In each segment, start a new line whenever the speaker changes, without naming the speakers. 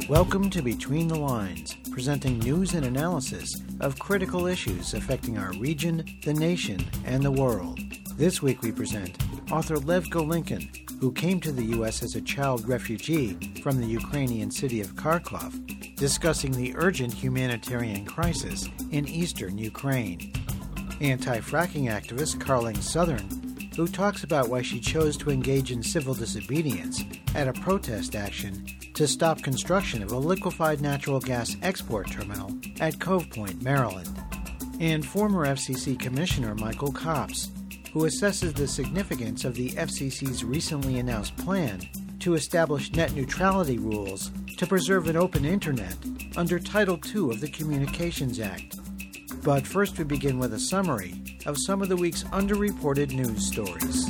Welcome to Between the Lines, presenting news and analysis of critical issues affecting our region, the nation, and the world. This week we present author Lev Golinkin, who came to the U.S. as a child refugee from the Ukrainian city of Kharkov, discussing the urgent humanitarian crisis in eastern Ukraine. Anti-fracking activist Carling Southern, who talks about why she chose to engage in civil disobedience at a protest action to stop construction of a liquefied natural gas export terminal at Cove Point, Maryland. And former FCC Commissioner Michael Copps, who assesses the significance of the FCC's recently announced plan to establish net neutrality rules to preserve an open internet under Title II of the Communications Act. But first we begin with a summary of some of the week's underreported news stories.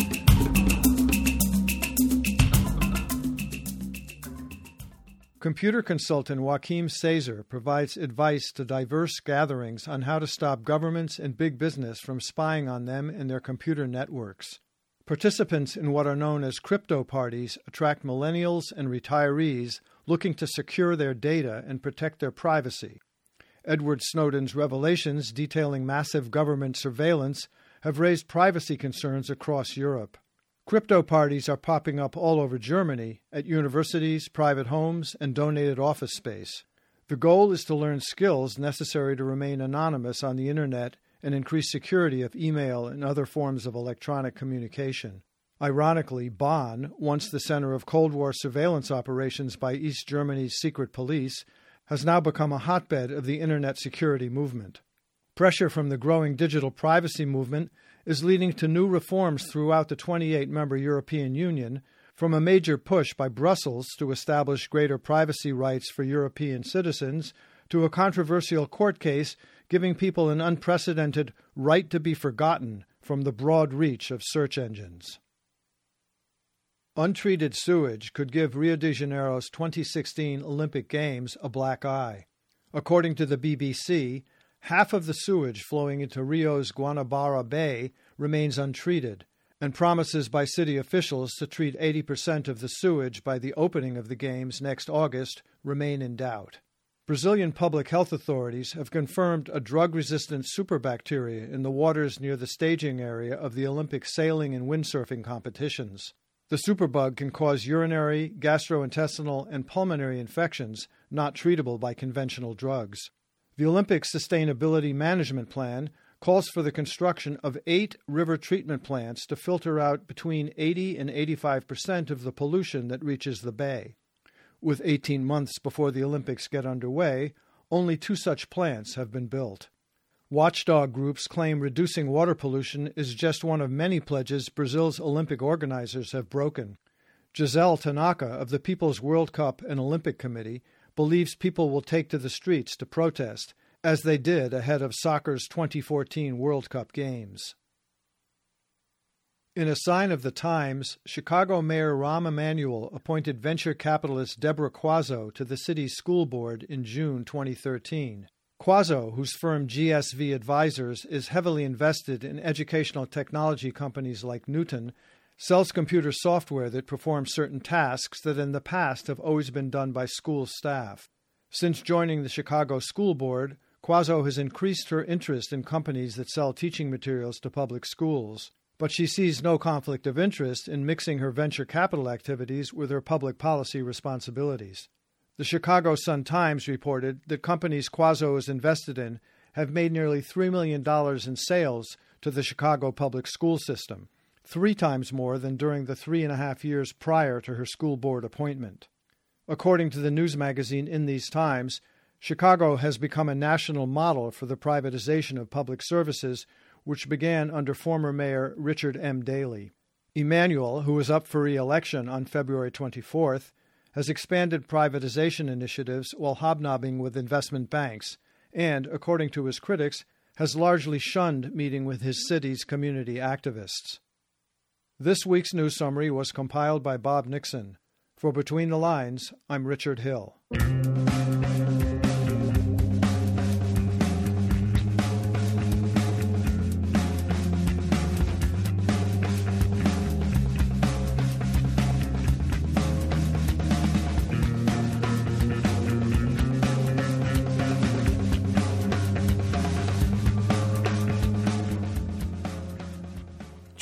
Computer consultant Joachim Caesar provides advice to diverse gatherings on how to stop governments and big business from spying on them and their computer networks. Participants in what are known as crypto parties attract millennials and retirees looking to secure their data and protect their privacy. Edward Snowden's revelations detailing massive government surveillance have raised privacy concerns across Europe. Crypto parties are popping up all over Germany, at universities, private homes, and donated office space. The goal is to learn skills necessary to remain anonymous on the Internet and increase security of email and other forms of electronic communication. Ironically, Bonn, once the center of Cold War surveillance operations by East Germany's secret police, has now become a hotbed of the Internet security movement. Pressure from the growing digital privacy movement is leading to new reforms throughout the 28-member European Union, from a major push by Brussels to establish greater privacy rights for European citizens to a controversial court case giving people an unprecedented right to be forgotten from the broad reach of search engines. Untreated sewage could give Rio de Janeiro's 2016 Olympic Games a black eye. According to the BBC, half of the sewage flowing into Rio's Guanabara Bay remains untreated, and promises by city officials to treat 80% of the sewage by the opening of the Games next August remain in doubt. Brazilian public health authorities have confirmed a drug-resistant superbacteria in the waters near the staging area of the Olympic sailing and windsurfing competitions. The superbug can cause urinary, gastrointestinal, and pulmonary infections not treatable by conventional drugs. The Olympic Sustainability Management Plan calls for the construction of 8 river treatment plants to filter out between 80 and 85% of the pollution that reaches the bay. With 18 months before the Olympics get underway, only 2 such plants have been built. Watchdog groups claim reducing water pollution is just one of many pledges Brazil's Olympic organizers have broken. Gisele Tanaka of the People's World Cup and Olympic Committee believes people will take to the streets to protest, as they did ahead of soccer's 2014 World Cup games. In a sign of the times, Chicago Mayor Rahm Emanuel appointed venture capitalist Deborah Quazzo to the city's school board in June 2013. Quazzo, whose firm GSV Advisors is heavily invested in educational technology companies like Newton, sells computer software that performs certain tasks that in the past have always been done by school staff. Since joining the Chicago School Board, Quazzo has increased her interest in companies that sell teaching materials to public schools, but she sees no conflict of interest in mixing her venture capital activities with her public policy responsibilities. The Chicago Sun-Times reported that companies Quazzo is invested in have made nearly $3 million in sales to the Chicago public school system, 3 times more than during the 3.5 years prior to her school board appointment. According to the news magazine In These Times, Chicago has become a national model for the privatization of public services, which began under former Mayor Richard M. Daley. Emanuel, who is up for re-election on February 24th, has expanded privatization initiatives while hobnobbing with investment banks, and, according to his critics, has largely shunned meeting with his city's community activists. This week's news summary was compiled by Bob Nixon. For Between the Lines, I'm Richard Hill.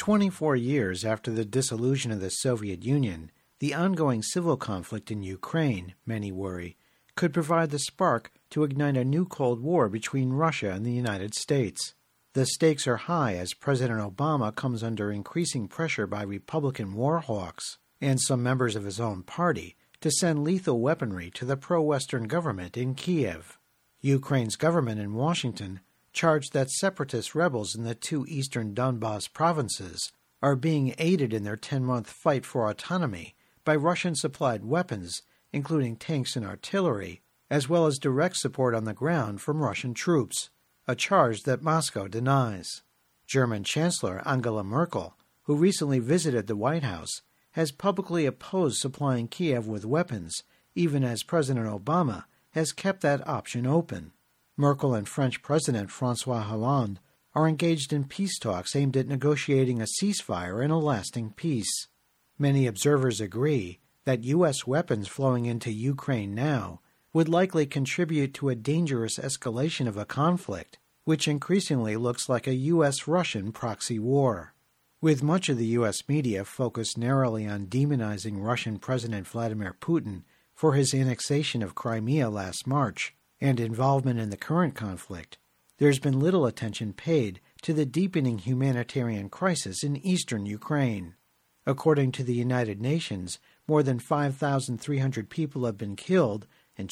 24 years after the dissolution of the Soviet Union, the ongoing civil conflict in Ukraine, many worry, could provide the spark to ignite a new Cold War between Russia and the United States. The stakes are high as President Obama comes under increasing pressure by Republican war hawks and some members of his own party to send lethal weaponry to the pro-Western government in Kiev. Ukraine's government in Washington charged that separatist rebels in the two eastern Donbas provinces are being aided in their 10-month fight for autonomy by Russian-supplied weapons, including tanks and artillery, as well as direct support on the ground from Russian troops, a charge that Moscow denies. German Chancellor Angela Merkel, who recently visited the White House, has publicly opposed supplying Kiev with weapons, even as President Obama has kept that option open. Merkel and French President François Hollande are engaged in peace talks aimed at negotiating a ceasefire and a lasting peace. Many observers agree that U.S. weapons flowing into Ukraine now would likely contribute to a dangerous escalation of a conflict, which increasingly looks like a U.S.-Russian proxy war. With much of the U.S. media focused narrowly on demonizing Russian President Vladimir Putin for his annexation of Crimea last March and involvement in the current conflict, there's been little attention paid to the deepening humanitarian crisis in eastern Ukraine. According to the United Nations, more than 5,300 people have been killed and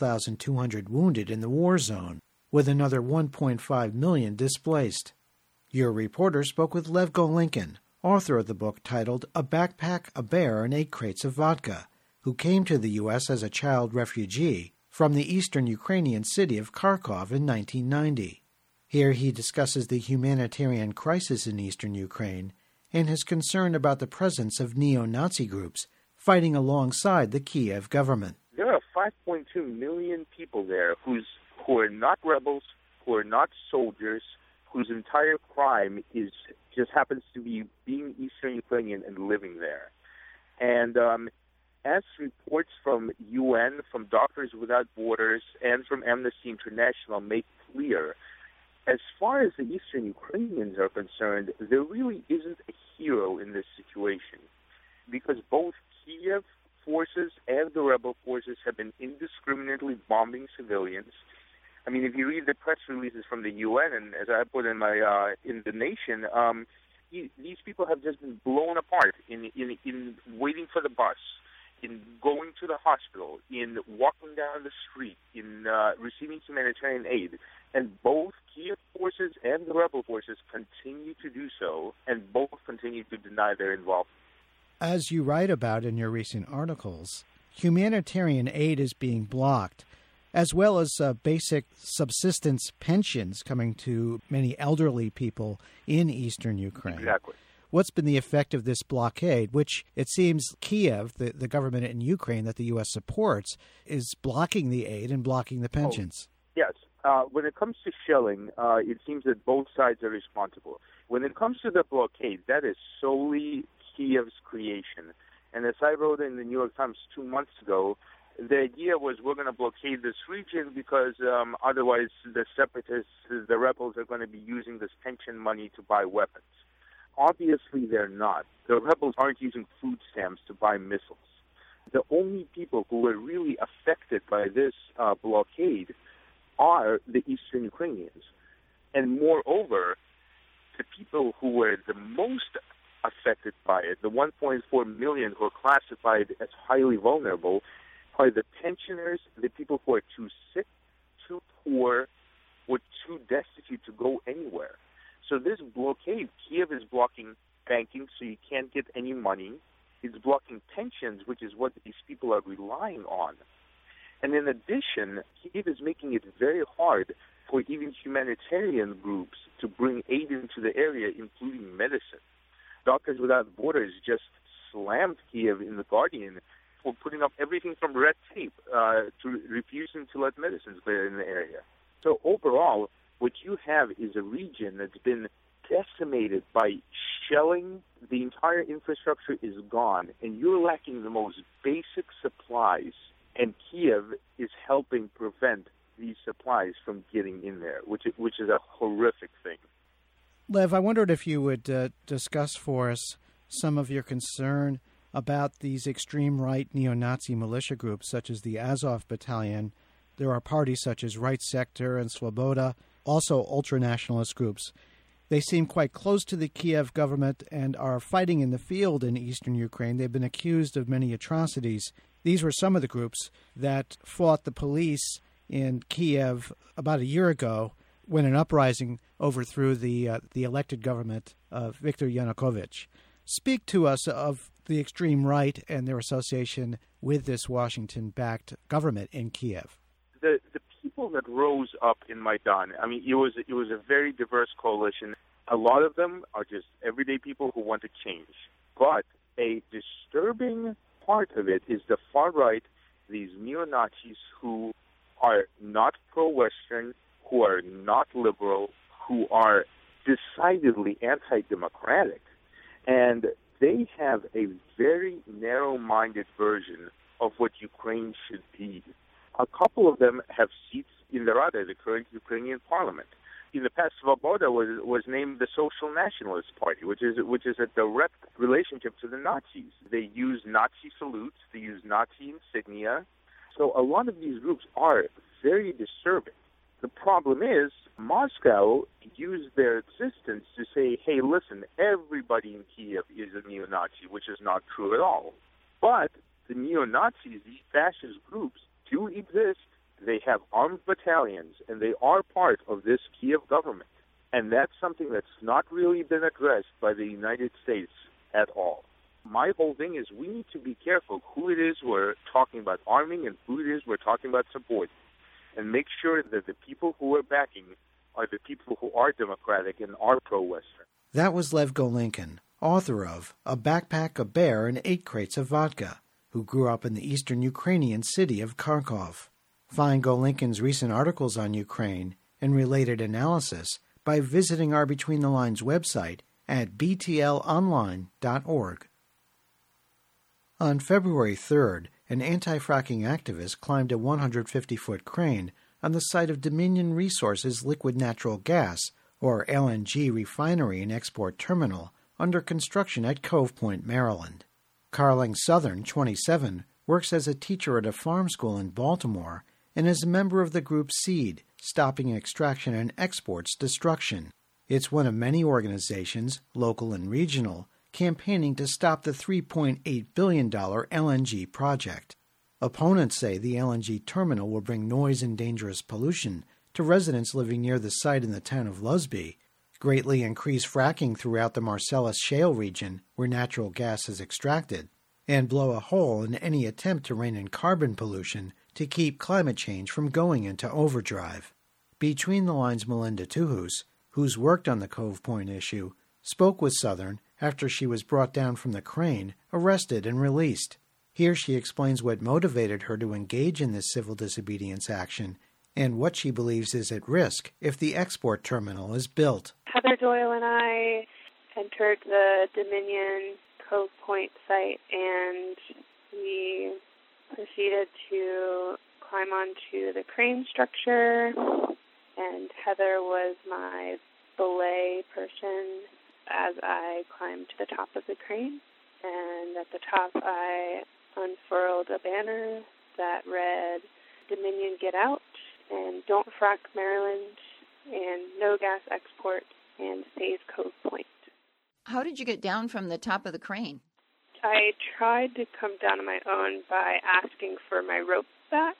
12,200 wounded in the war zone, with another 1.5 million displaced. Your reporter spoke with Lev Golinkin, author of the book titled A Backpack, a Bear, and 8 Crates of Vodka, who came to the U.S. as a child refugee from the eastern Ukrainian city of Kharkov in 1990. Here he discusses the humanitarian crisis in eastern Ukraine and his concern about the presence of neo-Nazi groups fighting alongside the Kiev government.
There are 5.2 million people there who are not rebels, who are not soldiers, whose entire crime just happens to be being Eastern Ukrainian and living there. And as reports from UN, from Doctors Without Borders, and from Amnesty International make clear, as far as the Eastern Ukrainians are concerned, there really isn't a hero in this situation, because both Kiev forces and the rebel forces have been indiscriminately bombing civilians. I mean, if you read the press releases from the UN, and as I put in my in The Nation, these people have just been blown apart in waiting for the bus, in going to the hospital, in walking down the street, in receiving humanitarian aid. And both Kiev forces and the rebel forces continue to do so, and both continue to deny their involvement.
As you write about in your recent articles, humanitarian aid is being blocked, as well as basic subsistence pensions coming to many elderly people in eastern Ukraine.
Exactly.
What's been the effect of this blockade, which it seems Kiev, the government in Ukraine that the U.S. supports, is blocking the aid and blocking the pensions?
Yes. When it comes to shelling, it seems that both sides are responsible. When it comes to the blockade, that is solely Kiev's creation. And as I wrote in the New York Times 2 months ago, the idea was we're going to blockade this region because otherwise the separatists, the rebels, are going to be using this pension money to buy weapons. Obviously, they're not. The rebels aren't using food stamps to buy missiles. The only people who were really affected by this blockade are the Eastern Ukrainians. And moreover, the people who were the most affected by it, the 1.4 million who are classified as highly vulnerable, are the pensioners, the people who are too sick, too poor, or too destitute to go anywhere. So this blockade, Kiev is blocking banking, so you can't get any money. It's blocking pensions, which is what these people are relying on. And in addition, Kiev is making it very hard for even humanitarian groups to bring aid into the area, including medicine. Doctors Without Borders just slammed Kiev in The Guardian for putting up everything from red tape to refusing to let medicines clear in the area. So overall, what you have is a region that's been decimated by shelling. The entire infrastructure is gone, and you're lacking the most basic supplies, and Kiev is helping prevent these supplies from getting in there, which is a horrific thing.
Lev, I wondered if you would discuss for us some of your concern about these extreme right neo-Nazi militia groups such as the Azov Battalion. There are parties such as Right Sector and Svoboda, also ultranationalist groups. They seem quite close to the Kiev government and are fighting in the field in eastern Ukraine. They've been accused of many atrocities. These were some of the groups that fought the police in Kiev about a year ago when an uprising overthrew the elected government of Viktor Yanukovych. Speak to us of the extreme right and their association with this Washington-backed government in Kiev.
The people that rose up in Maidan, I mean, it was a very diverse coalition. A lot of them are just everyday people who want to change. But a disturbing part of it is the far right, these neo-Nazis who are not pro-Western, who are not liberal, who are decidedly anti-democratic. And they have a very narrow-minded version of what Ukraine should be. A couple of them have seats in the Rada, the current Ukrainian parliament. In the past, Svoboda was named the Social Nationalist Party, which is a direct relationship to the Nazis. They use Nazi salutes, they use Nazi insignia. So a lot of these groups are very disturbing. The problem is Moscow used their existence to say, hey, listen, everybody in Kiev is a neo-Nazi, which is not true at all. But the neo-Nazis, these fascist groups, do exist. They have armed battalions, and they are part of this Kiev government. And that's something that's not really been addressed by the United States at all. My whole thing is we need to be careful who it is we're talking about arming and who it is we're talking about supporting, and make sure that the people who are backing are the people who are democratic and are pro-Western.
That was Lev Golinkin, author of A Backpack, a Bear, and 8 Crates of Vodka, who grew up in the eastern Ukrainian city of Kharkov. Find Golinkin's recent articles on Ukraine and related analysis by visiting our Between the Lines website at btlonline.org. On February 3rd, an anti-fracking activist climbed a 150-foot crane on the site of Dominion Resources Liquid Natural Gas, or LNG, refinery and export terminal under construction at Cove Point, Maryland. Carling Southern, 27, works as a teacher at a farm school in Baltimore and is a member of the group SEED, Stopping Extraction and Exports Destruction. It's one of many organizations, local and regional, campaigning to stop the $3.8 billion LNG project. Opponents say the LNG terminal will bring noise and dangerous pollution to residents living near the site in the town of Lusby, greatly increase fracking throughout the Marcellus Shale region where natural gas is extracted, and blow a hole in any attempt to rein in carbon pollution to keep climate change from going into overdrive. Between the Lines' Melinda Tuhus, who's worked on the Cove Point issue, spoke with Southern after she was brought down from the crane, arrested, and released. Here she explains what motivated her to engage in this civil disobedience action and what she believes is at risk if the export terminal is built.
Heather Doyle and I entered the Dominion Cove Point site, and we proceeded to climb onto the crane structure, and Heather was my belay person as I climbed to the top of the crane. And at the top, I unfurled a banner that read, Dominion Get Out, and Don't Frack Maryland, and No Gas Export, and Save Cove Point.
How did you get down from the top of the crane?
I tried to come down on my own by asking for my rope back.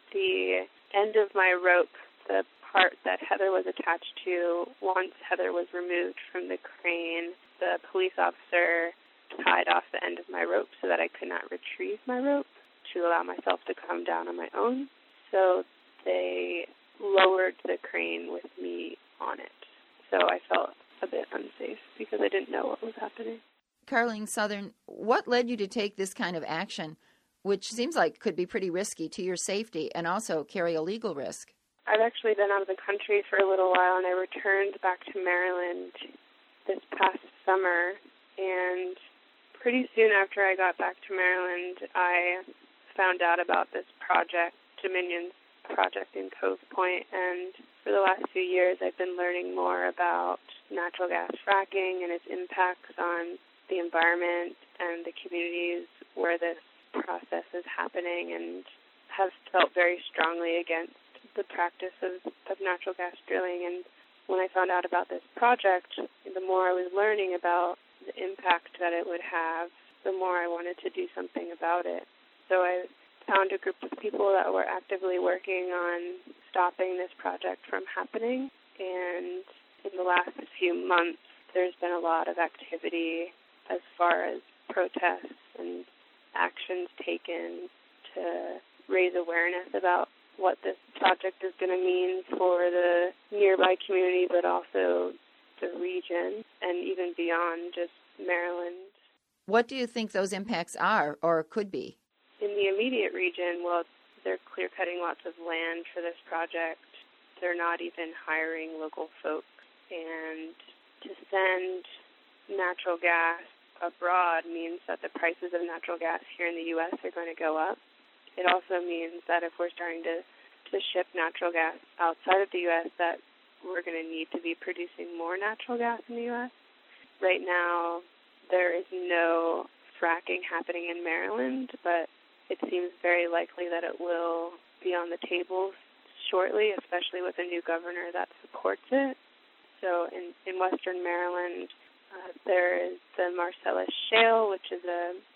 The end of my rope, the part that Heather was attached to, once Heather was removed from the crane, the police officer tied off the end of my rope so that I could not retrieve my rope to allow myself to come down on my own. So they lowered the crane with me on it. So I felt a bit unsafe because I didn't know what was happening.
Carling Southern, what led you to take this kind of action, which seems like could be pretty risky to your safety and also carry a legal risk?
I've actually been out of the country for a little while, and I returned back to Maryland this past summer. And pretty soon after I got back to Maryland, I found out about this project, Dominion's project in Cove Point. And for the last few years, I've been learning more about natural gas fracking and its impacts on the environment and the communities where this process is happening, and have felt very strongly against the practice of natural gas drilling. And when I found out about this project, the more I was learning about the impact that it would have, the more I wanted to do something about it. So I found a group of people that were actively working on stopping this project from happening. And in the last few months, there's been a lot of activity as far as protests and actions taken to raise awareness about what this project is going to mean for the nearby community, but also the region and even beyond just Maryland.
What do you think those impacts are or could be?
In the immediate region, well, they're clear-cutting lots of land for this project. They're not even hiring local folks. And to send natural gas abroad means that the prices of natural gas here in the U.S. are going to go up. It also means that if we're starting to ship natural gas outside of the U.S., that we're going to need to be producing more natural gas in the U.S. Right now, there is no fracking happening in Maryland, but it seems very likely that it will be on the table shortly, especially with a new governor that supports it. So in western Maryland, there is the Marcellus Shale, which is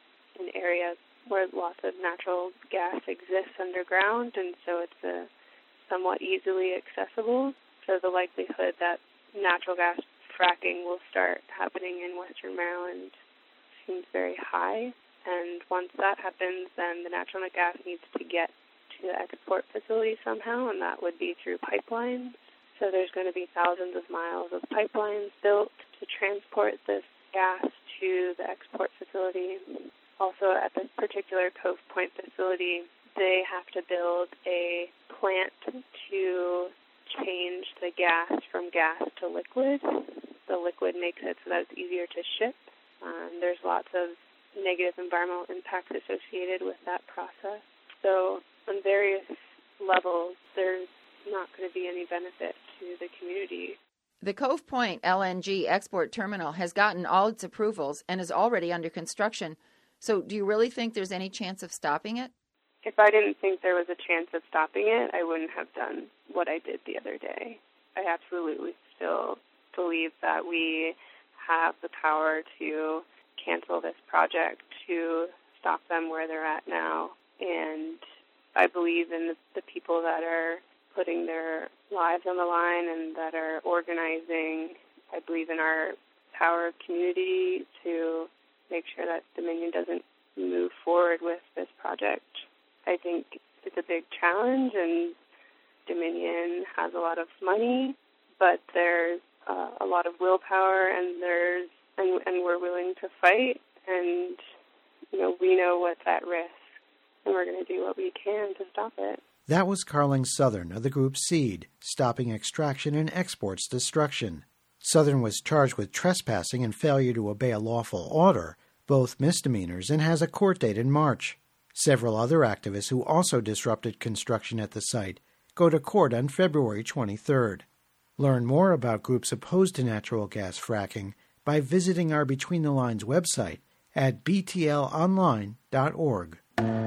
an area where lots of natural gas exists underground, and so it's somewhat easily accessible. So the likelihood that natural gas fracking will start happening in western Maryland seems very high. And once that happens, then the natural gas needs to get to the export facility somehow, and that would be through pipelines. So there's going to be thousands of miles of pipelines built to transport this gas to the export facility. Also, at this particular Cove Point facility, they have to build a plant to change the gas from gas to liquid. The liquid makes it so that it's easier to ship. There's lots of negative environmental impacts associated with that process. So on various levels, there's not going to be any benefit to the community.
The Cove Point LNG export terminal has gotten all its approvals and is already under construction. So do you really think there's any chance of stopping it?
If I didn't think there was a chance of stopping it, I wouldn't have done what I did the other day. I absolutely still believe that we have the power to cancel this project, to stop them where they're at now. And I believe in the people that are putting their lives on the line and that are organizing. I believe in our power of community to make sure that Dominion doesn't move forward with this project. I think it's a big challenge, and Dominion has a lot of money, but there's a lot of willpower, and we're willing to fight, and we know what's at risk, and we're going to do what we can to stop it.
That was Carling Southern of the group SEED, Stopping Extraction and Exports Destruction. Southern was charged with trespassing and failure to obey a lawful order, both misdemeanors, and has a court date in March. Several other activists who also disrupted construction at the site go to court on February 23rd. Learn more about groups opposed to natural gas fracking by visiting our Between the Lines website at btlonline.org.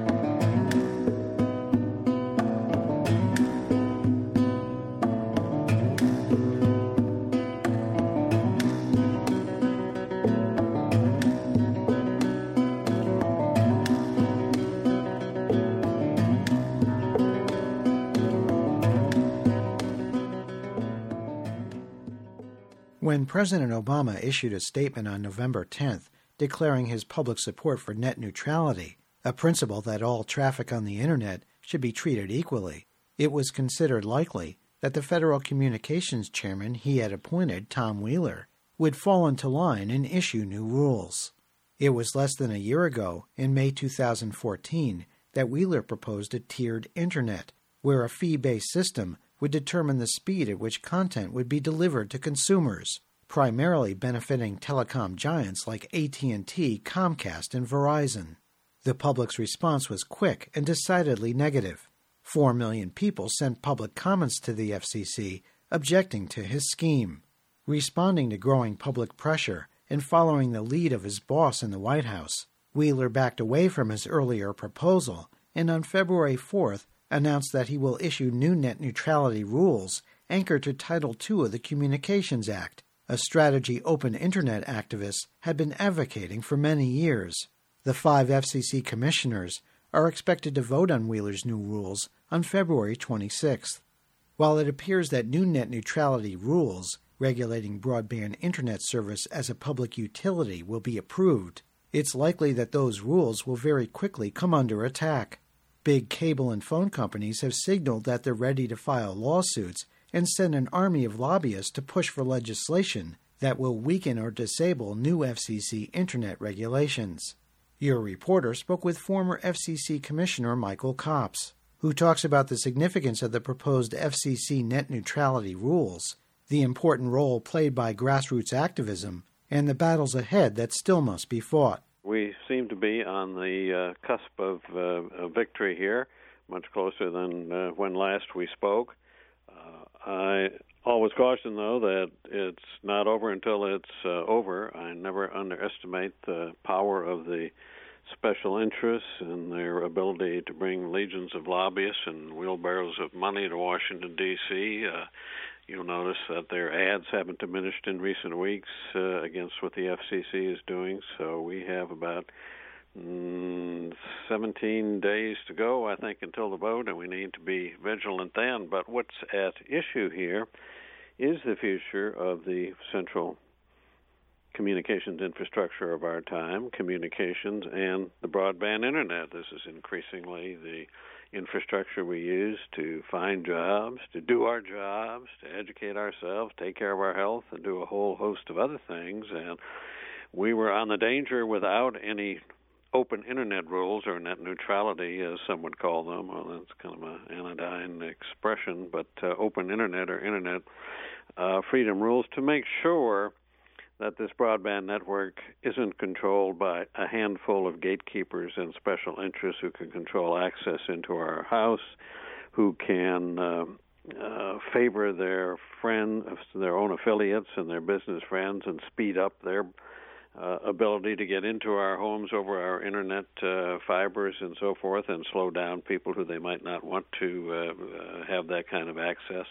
When President Obama issued a statement on November 10th declaring his public support for net neutrality, a principle that all traffic on the Internet should be treated equally, it was considered likely that the Federal Communications Chairman he had appointed, Tom Wheeler, would fall into line and issue new rules. It was less than a year ago, in May 2014, that Wheeler proposed a tiered Internet, where a fee-based system would determine the speed at which content would be delivered to consumers, primarily benefiting telecom giants like AT&T, Comcast, and Verizon. The public's response was quick and decidedly negative. 4 million people sent public comments to the FCC objecting to his scheme. Responding to growing public pressure and following the lead of his boss in the White House, Wheeler backed away from his earlier proposal and on February 4th announced that he will issue new net neutrality rules anchored to Title II of the Communications Act, a strategy open Internet activists had been advocating for many years. The 5 FCC commissioners are expected to vote on Wheeler's new rules on February 26th. While it appears that new net neutrality rules regulating broadband Internet service as a public utility will be approved, it's likely that those rules will very quickly come under attack. Big cable and phone companies have signaled that they're ready to file lawsuits and send an army of lobbyists to push for legislation that will weaken or disable new FCC Internet regulations. Your reporter spoke with former FCC Commissioner Michael Copps, who talks about the significance of the proposed FCC net neutrality rules, the important role played by grassroots activism, and the battles ahead that still must be fought.
We seem to be on the cusp of a victory here, much closer than when last we spoke. I always caution, though, that it's not over until it's over. I never underestimate the power of the special interests and their ability to bring legions of lobbyists and wheelbarrows of money to Washington, D.C. You'll notice that their ads haven't diminished in recent weeks against what the FCC is doing. So we have about 17 days to go, I think, until the vote, and we need to be vigilant then. But what's at issue here is the future of the central communications infrastructure of our time, communications and the broadband Internet. This is increasingly the infrastructure we use to find jobs, to do our jobs, to educate ourselves, take care of our health, and do a whole host of other things. And we were on the danger without any open Internet rules, or net neutrality, as some would call them. Well, that's kind of an anodyne expression, but open Internet or Internet freedom rules to make sure that this broadband network isn't controlled by a handful of gatekeepers and special interests who can control access into our house, who can favor their friends, their own affiliates and their business friends, and speed up their ability to get into our homes over our Internet fibers and so forth, and slow down people who they might not want to have that kind of access.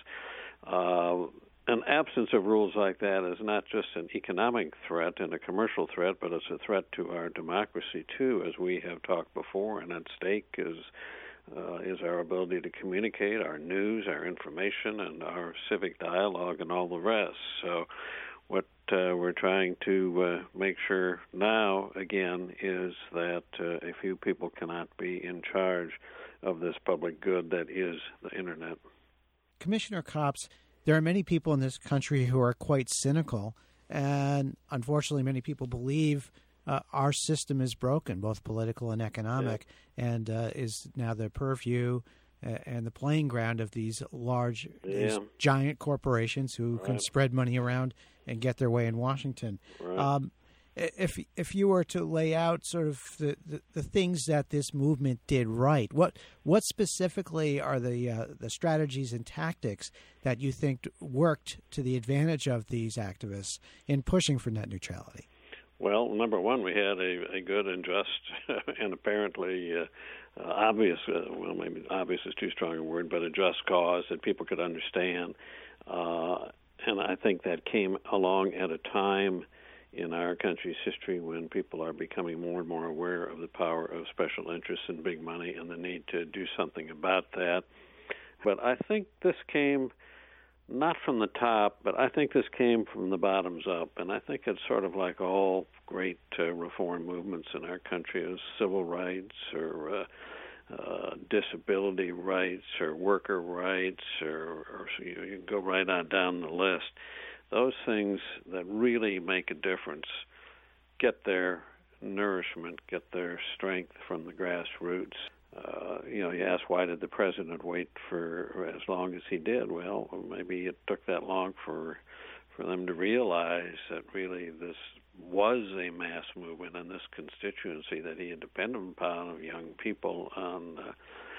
An absence of rules like that is not just an economic threat and a commercial threat, but it's a threat to our democracy, too, as we have talked before. And at stake is our ability to communicate, our news, our information, and our civic dialogue, and all the rest. So what we're trying to make sure now, again, is that a few people cannot be in charge of this public good that is the Internet.
Commissioner Copps, there are many people in this country who are quite cynical, and unfortunately many people believe our system is broken, both political and economic, and is now the purview and the playing ground of these large, these giant corporations who can spread money around and get their way in Washington.
Right.
If you were to lay out sort of the things that this movement did right, what specifically are the strategies and tactics that you think worked to the advantage of these activists in pushing for net neutrality?
Well, number one, we had a good and just and apparently obvious, well, maybe obvious is too strong a word, but a just cause that people could understand. And I think that came along at a time in our country's history when people are becoming more and more aware of the power of special interests and big money and the need to do something about that. But I think this came not from the top, but I think this came from the bottoms up. And I think it's sort of like all great reform movements in our country, as civil rights or disability rights or worker rights, or you can go right on down the list. Those things that really make a difference get their nourishment, get their strength from the grassroots. You ask, why did the president wait for as long as he did? Well, maybe it took that long for them to realize that really this was a mass movement, and this constituency that he had depended upon of young people on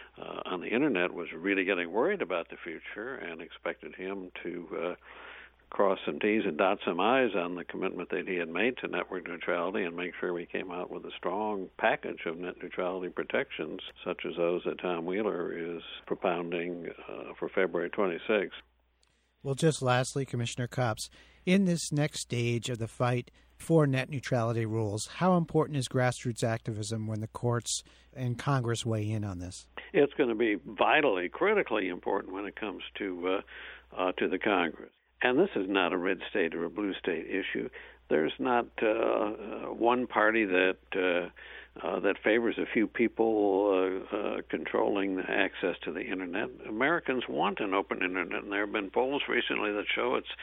the Internet was really getting worried about the future and expected him to cross some T's and dot some I's on the commitment that he had made to network neutrality and make sure we came out with a strong package of net neutrality protections, such as those that Tom Wheeler is propounding for February 26th.
Well, just lastly, Commissioner Copps, in this next stage of the fight for net neutrality rules, how important is grassroots activism when the courts and Congress weigh in on this?
It's going to be vitally, critically important when it comes to the Congress. And this is not a red state or a blue state issue. There's not one party that favors a few people controlling access to the Internet. Americans want an open Internet, and there have been polls recently that show it's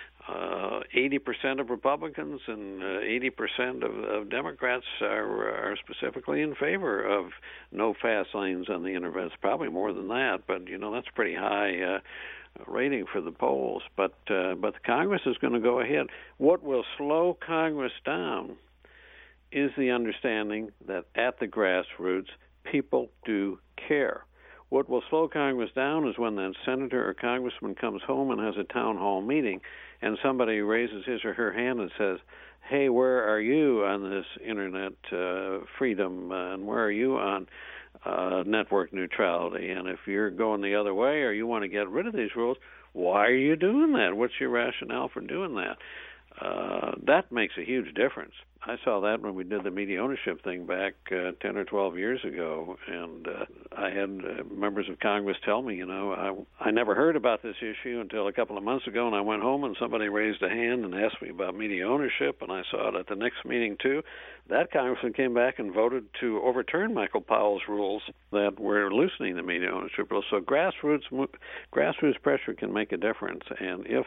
80% of Republicans and 80% of Democrats are specifically in favor of no fast lanes on the Internet. It's probably more than that, but that's pretty high rating for the polls. But the Congress is going to go ahead. What will slow Congress down is the understanding that at the grassroots, people do care. What will slow Congress down is when that senator or congressman comes home and has a town hall meeting and somebody raises his or her hand and says, hey, where are you on this Internet freedom and where are you on network neutrality? And if you're going the other way or you want to get rid of these rules, why are you doing that? What's your rationale for doing that? That makes a huge difference. I saw that when we did the media ownership thing back 10 or 12 years ago, and I had members of Congress tell me, I never heard about this issue until a couple of months ago, and I went home and somebody raised a hand and asked me about media ownership, and I saw it at the next meeting too. That congressman came back and voted to overturn Michael Powell's rules that were loosening the media ownership rules. So grassroots pressure can make a difference, and if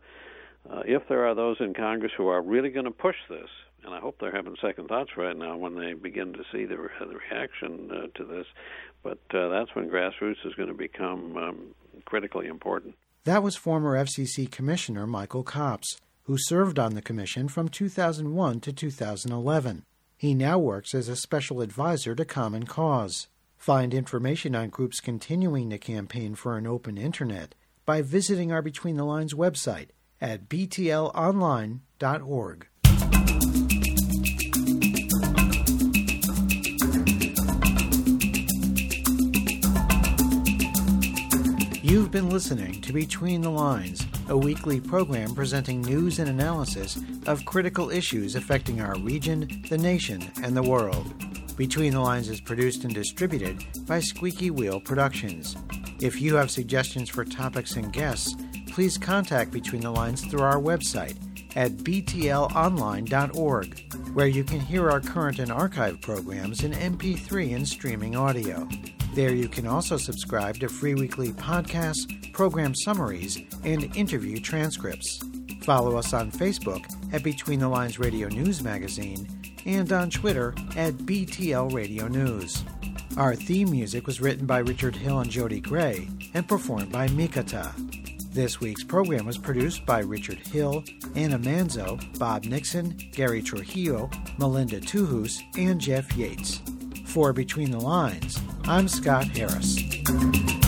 there are those in Congress who are really going to push this, and I hope they're having second thoughts right now when they begin to see the reaction to this, but that's when grassroots is going to become critically important.
That was former FCC Commissioner Michael Copps, who served on the commission from 2001 to 2011. He now works as a special advisor to Common Cause. Find information on groups continuing to campaign for an open Internet by visiting our Between the Lines website at btlonline.org. You've been listening to Between the Lines, a weekly program presenting news and analysis of critical issues affecting our region, the nation, and the world. Between the Lines is produced and distributed by Squeaky Wheel Productions. If you have suggestions for topics and guests, please contact Between the Lines through our website at btlonline.org, where you can hear our current and archive programs in MP3 and streaming audio. There you can also subscribe to free weekly podcasts, program summaries, and interview transcripts. Follow us on Facebook at Between the Lines Radio News Magazine and on Twitter at BTL Radio News. Our theme music was written by Richard Hill and Jody Gray and performed by Mikata. This week's program was produced by Richard Hill, Anna Manzo, Bob Nixon, Gary Trujillo, Melinda Tuhus, and Jeff Yates. For Between the Lines, I'm Scott Harris.